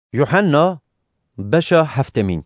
Yuhanna beşa heftemîn.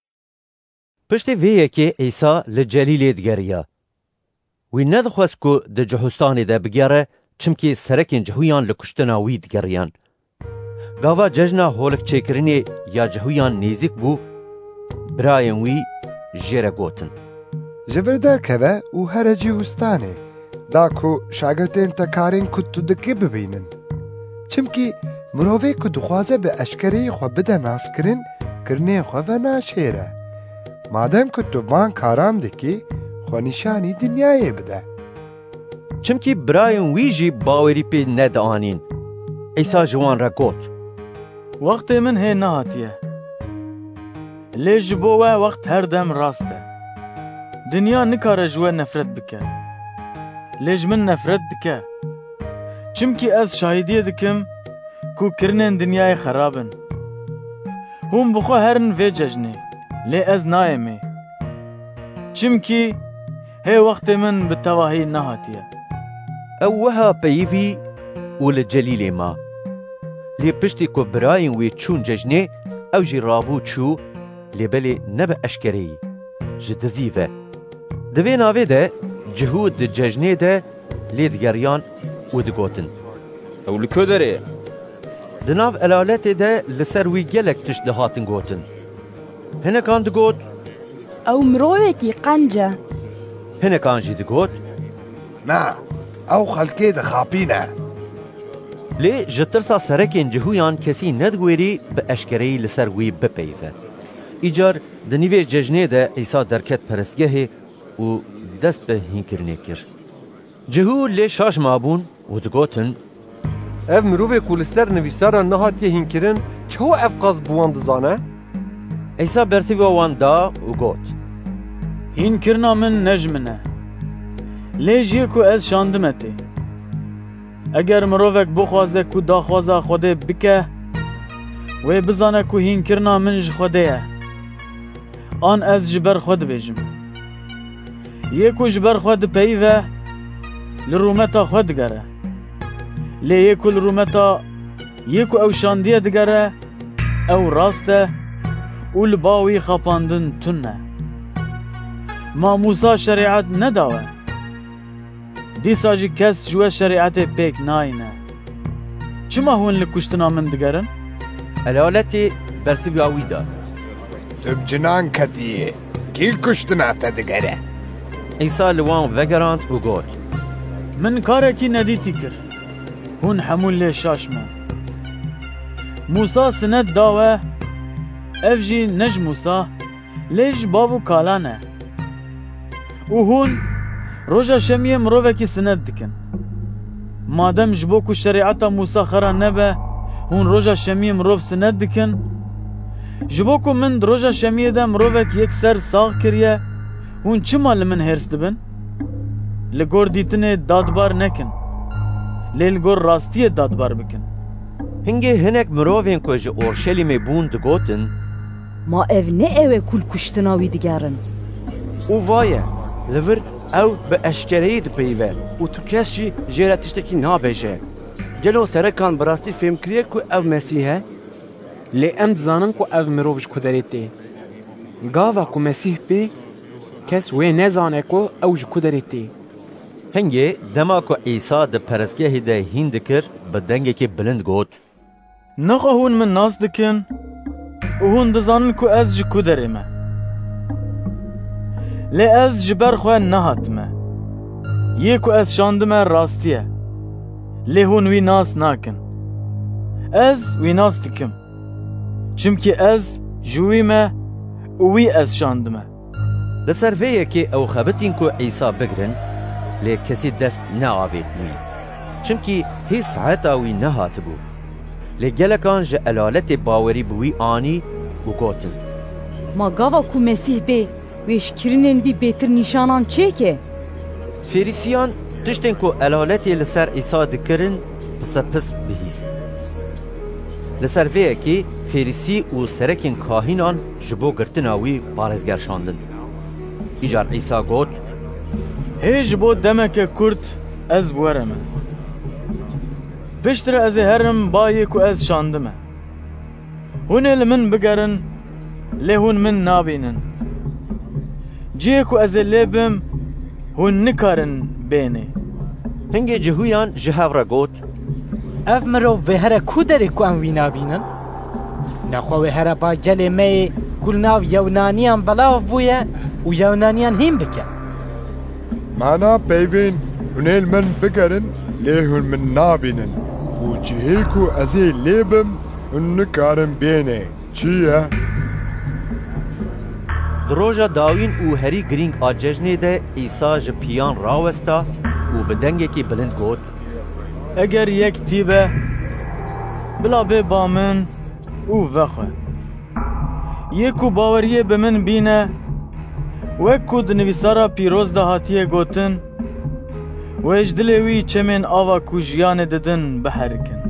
Piştî vê yekê İsa li Celîlê digeriya. Wî nedixwest ku di cihustanê de bigere, çimkî serekên cihuyan li kuştina wî digeriyan. Gava cejna holekçêkirinê ya cihuyan nêzik bû, birayên wî jê re gotin. Ji vir derkeve û here cîhûstanê, da ku şagirdên te karên ku tu dikî bibînin. Çimkî mirovê ku dixwaze bi eşkereyê xwe bide naskirin, kirinên xwe venaşêre. Madem ku tu van karan dikî, xwe nîşanî dinyayê bide. Çimkî birayên wî jî bawerî pê nedianîn. İsa ji wan re got: Wextê min hê nehatiye. Lê ji bo we wext her dem rast e. Dinya nikare ji we nefret bike. Lê ji min nefret dike. Çimkî ez şahîdiye dikim ku kirinên dinyayê xerab in. Hûn bi xwe herin vê cejnê, lê ez nayemê. Çimkî hê wextê min bi tevahî nehatiye. Ew wiha peyivî û li Celîlê ma. Lê piştî ku birayên wê çûn cejnê, ew jî rabû çû, lêbelê nebe eşkereyî, ji dizî ve. Di vê navê de cihû di cejnê de lê digeriyan û digotin: Ew li ku derê? Di nav elaletê de li ser wî gelek tişt dihatin gotin. Hinekan digot: Ew mirovekî qenc e. Hinekan jî digot: Na, ew xelkê dixapîne. Lê ji tirsa serekên cihûyan kesî nedigwerî bi eşkereyî li ser wî bipeyve. Îcar di nîvê cejnê de İsa derket perestgehê û dest bi hînkirinê kir. Cihû lê şaş mabûn û digotin: Ev mirovê ku li ser nivîsaran nehatiye hînkirin, çawa ev qas bi wan dizane? İsa bersîva wan da û got: Hînkirina min ne ji min e. Lê jî ku ez şandim etê. Eger mirovek bixwaze ku daxwaza Xwedê bike, wê bizane ku hînkirina min ji Xwedê ye. An ez ji ber xwe dibêjim. Yê ku ji ber xwe dipeyve, li rûmeta xwe digere. Lê yê ku li rûmeta yê ku ew şandiye digere, ew rast e û li bawî xapandin tun e. Ma Musa şerîat nedawe. Dîsa jî kes ji we şerîetê pêk nayîne. Çima hûn li kuştina min digerin? Elaletê bersîva wî da: Tu bi cinan ketiyê, kî kuştina te digere? İsa li wan vegerand û got: Min karekî nedîtî kir. Hûn hemû lê şaş me. Musa sinet dawe, ev jî ne ji Musa, lê ji bav û kalan e. û hûn roja şemiyê mirovekî sinet dikin. Madem ji bo ku şerîeta Musa xera nebe, hûn roja şemiyê mirov sinet dikin, ji bo ku min di roja şemiyê de mirovek yekser sağ kiriye, hûn çima li min hêrs dibin? Li gor dîtinê dadbar nekin, lê li gor rastiyê dadbar bikin. Hingê hinek mirovên ku ji Orşelîmê bûn digotin: Ma ev ne ew e ku kuştina wî digerin. û vaye, li vir ew bi eşkereyî dipeyve û tu kes jî jê re tiştekî nabêje. Gelo serekan bi rastî fêm kiriye ku ev Mesîh e? Lê em dizanin ku ev mirov ji ku derê tê. Gava ku Mesîh pê, kes wê nezane ku ew ji ku derê tê. Hingê dema ku İsa di perestgehê de hîn dikir, bi dengekî bilind got: Nexa hûn min nas dikin û hûn dizanin ku ez ji ku derê me. Lê ez ji ber xwe nehatime. Yê ku ez şandime rastiye. Lê hûn wî nas nakin. Ez wî nas dikim. Çimkî ez ji wî me û wî ez şandime. Li ser vê yekê ew xebitin ku İsa bigirin, lê kesî dest neavêt wî. Çimkî hê saeta wî nehatibû. Lê gelekan ji elaletê bawerî bi wî anî û gotin: Ma gava ku Mesîh bê, wêşkirinên wî bêtir nîşanan çêke? Ferîsiyan tiştên ku elaletê li ser İsa dikirin, pisepis bihîst. Li ser vê yekê Ferîsî û serekên kahînan ji bo girtina wî parêzger şandin. Îcar İsa got: Hê ji bo demeke Kurd ez were me. Piştre ez ê herim bayê ku ez şandime. هون من بگرن لی هون من نابینن جیه کو از لیبم هون نکارن بینه هنگی جهویان جهاو را گوت اف مرو و هر کو داری کو ام وینا بینن نخوا و هر با جل می کل ناو یونانیان بلاو بویه و یونانیان هم بکن معنا پیوین هونیل من بگرن لیهون من نابینن و جهیکو ازی لیبم هون نکارن بینه چیه؟ دروژا داوین او هری گرینگ آججنه ده ایسا جپیان راوستا و بدنگه کی بلند گوت اگر یک تیبه بلا به بامن او وخه یکو باوریه به من بینه وکو دنویسارا پیروز ده هاتیه گوتن و اجدلوی چمن آوا کو جیان ددن بحرکن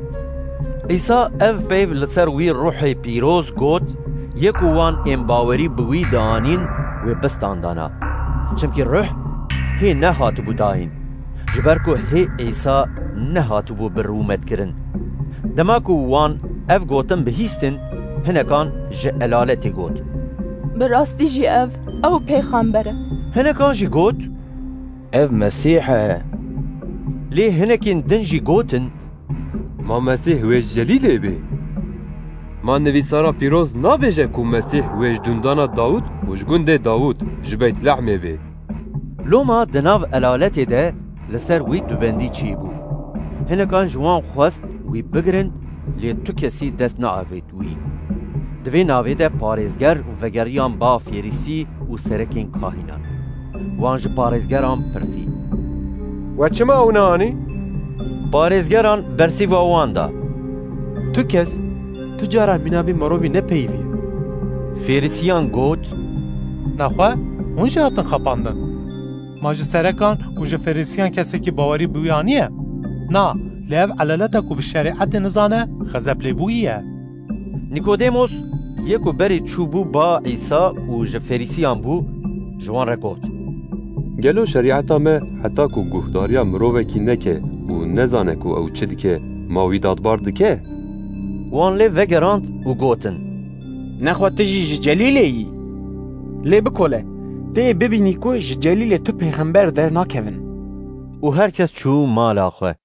ایسا اف پیو لسر وی روح پیروز گوت یکو وان امباوری بوی دانین و بستاندانا چمکی روح هی نه هاتو بو داین جبرکو هی ایسا نه هاتو بو برومت کرن دماکو وان اف گوتن بهیستن هنکان جعلالتی گوت براستی جی اف او پیغمبره هنکان جی گوت اف مسیحه لی هنکین دن جی گوتن ما مسیح ویج جلیله بی ما نویسارا پیروز نابیجه که مسیح ویج دندانا داود و جگنده داود جبیت لحمه بی لوما دناو علالتی ده لسر وی دوبندی چی بو هنکان جوان خواست وی بگرن لی تو کسی دست ناوید وی دوی ناوی ده پارێزگر و وگریان با فیریسی و سرکین کاهینان وانج پارێزگران پرسی و چما اونانی؟ پارێزگران برسی و واندا تو کس تو جارا منابی مروی نپیوی فیریسیان گوت نخوا اون جه هاتن خپاندن ما جه سرکان و جه فیریسیان کسی که باوری بویانیه نا لیو علالتا کو بشریعت نزانه غزب لیبویه نیکودیموس یکو بری چوبو با عیسا و جه فیریسیان بو جوان را گوت گلو شریعتا me حتی کو گوهداریا مرووکی نکه و نزانه کو او چه دکه ماوی دادبار دکه وان لی وگراند و گوتن نخوا تجی جلیله ای لی بکوله تی ببینی کو جلیله تو پیغمبر در ناکوین و هر کس چو مالا خواه